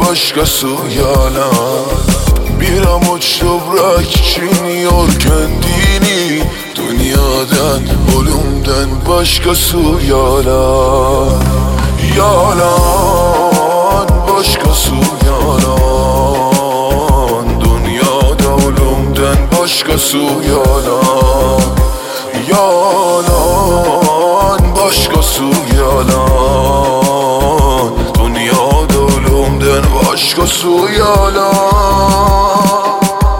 başka su yalan. Bir avuç toprak için yor kendini. Dünyadan, ölümden başka su yalan. Yalan, başka su yalan. Dünyada ölümden başka su yalan. Yalan, başka su yalan. Dünyada ölümden başka su yalan.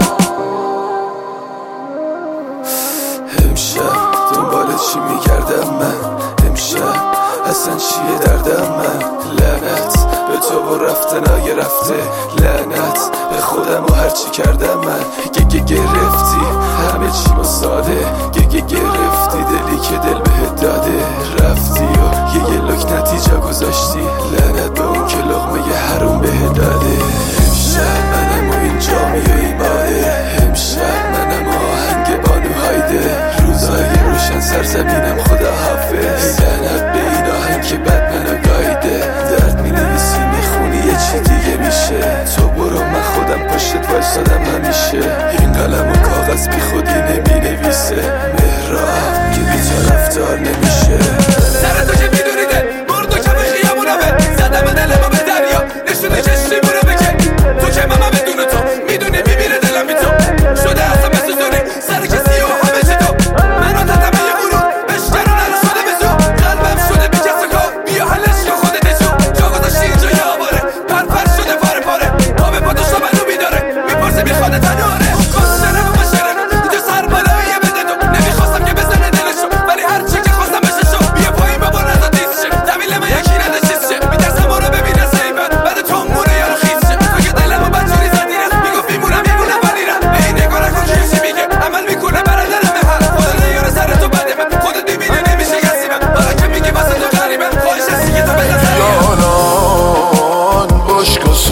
امشب دنبال چی میگردم من؟ امشب اصلا چیه دردم من؟ لعنت به تو و رفتنای رفته، لعنت به خودم و هرچی کردم من. گرفتی همه چی ما ساده، گرفتی دلی که دل بهت داده. رفتی و یه لک نتیجه گذاشتی، لعنت به اون که لقمه حروم بهت داده. امشب منم و این جامی و ایماده، امشب منم و آهنگ بانو هایده. روزای روشن سرزمینم خدا حافظ، لعنت به این آهنگ که بد منو گایده. درد می نویسی میخونی یه چی دیگه میشه، تو برو من خودم پشتت وایسادم همیشه. این قلم و کاغذ بی خودی نمی نویسه، مهراب که بی تو رفتار نمیشه. سر تو که میدونی دل برد و کم خیامونمه، زدم دلمو به دریا نشونی چشیمونو بکن. تو که ماما بدون تو میدونی میمیره دلم بی تو، شده اصلا بسوزونی سر کسی و همه چی تو. منو تتمه یه برون بشکرونه رو شده بزو، قلبم شده بی کس و کار. بیا حلش یا خودت جو، جا گذاشتی اینجا یه آباره، پر شده پاره پاره. آب پا تو منو میداره، میپرسه میخوانه تناره. اون کسچره و مشره اینجا سر بالاییه بده تو. نمیخواستم که بزنه دلشو، ولی هرچی که خواستم بشه شو. بیا پایین ببار نزا دیز شه، طویل من یکی نده چیز شه. میترسم برو ببینه سیبت بعد تو مونه یارو خیز شه. تو که دلمو بدجوری زدی رفت، میگفت میمونم ولی رفت. به این نگاه نکن که چی میگه، عمل میکنه برادرم هر. خدا نیاره سر تو بده من، خودت میبینی نمیشه گسیمم. حالا که میگی واسه تو غریبه، خواهش هستی که تو بزن سریعه. Yalan, başka su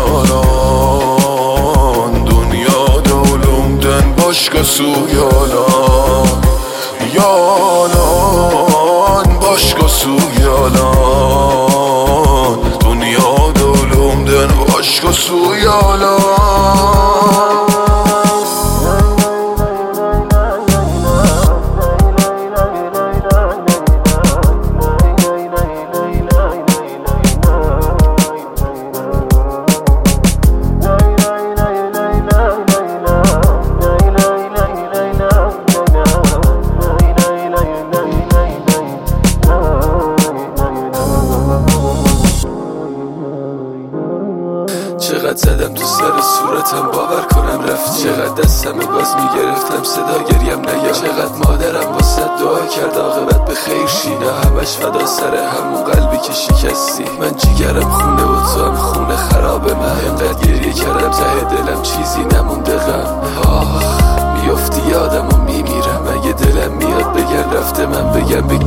yalan. Dünyada ölümden başka su yalan. Yalan, başka su yalan. Dünyada ölümden başka su yalan. چقدر زدم تو سر صورتم باور کنم رفت، چقدر دستم باز میگرفتم صدا گریم نیام. چقدر مادرم واسه دعا کرد عاقبت به خیر شی، نه همش فدا سر همون قلبی که شکستی. من جیگرم خونه و تو هم خونه خرابه، من اینقدر گریه کردم ته دلم چیزی نمونده غم. میافتی یادم و میمیرم، اگه دلم میاد بگن رفته من بگم لی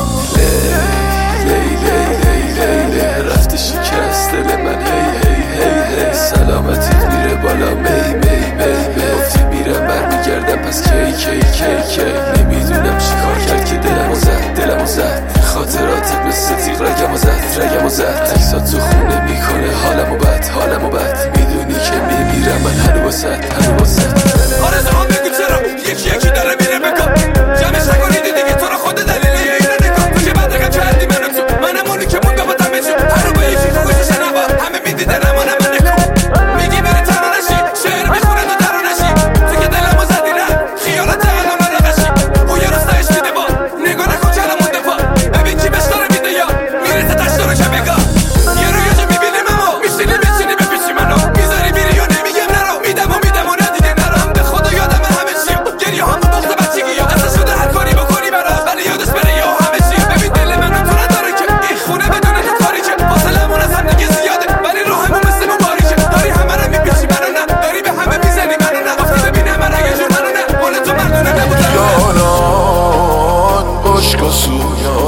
رفته شکست دل من. هی سلامتیت میره بالا می گفتی میرم برمیگردم پس کی نمیدونم چی کار کرد که دلمو زد خاطراتت مثل تیغ رگمو زد تکسات تو خونه میکنه حالمو بد میدونی که میمیرم من هنو واسد آرزو هم بگو چرا یکی داره میره بکن، جمعش نکنید دیگه تو رو خود دلیله یه اینو نکن. تو که بدرگم کردی منو تو، منم اونی که مونده با دمه جو. هر رو با یکی خوشو شنوا همه میدیده نمانه من نکن. میگی بری تنو نشی، شعر میخونه تو درو نشی. تو که دلمو زدی نه خیالت الان نقشی. او یه روز تایش میده با نگاه نکن چرا مونده پا. ببین کی بهش داره میده یا میرسه تش داره که بگا. یه رو یه جا میبینیم اما میشینی بپیچی منو میذاری میری یا نمیگم نرو. میدم و نه دیگه نرم، به خدا یادم همه چی. گریه هم و بغض بچگی یا اصلا شده هر کاری بکنی برا، ولی یادش بره یا همه چی. ببین دل منو تو نداره که این خونه بدون تو کاری که فاصلمون از هم دیگه زیاده، ولی روحمون مثل مباریکه. داری همه رو میپیچی منو نه، داری به همه میزنی منو نه. گفتی ببین همه رگه جون منو نه، قول تو مردونه نبودن. Yalan, başka su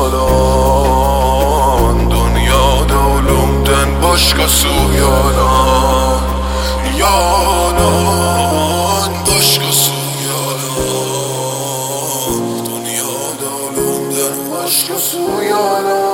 yalan. Dünyada ölümden başka su yalan. Yalan, başka su yalan. Dünyada ölümden başka su yalan.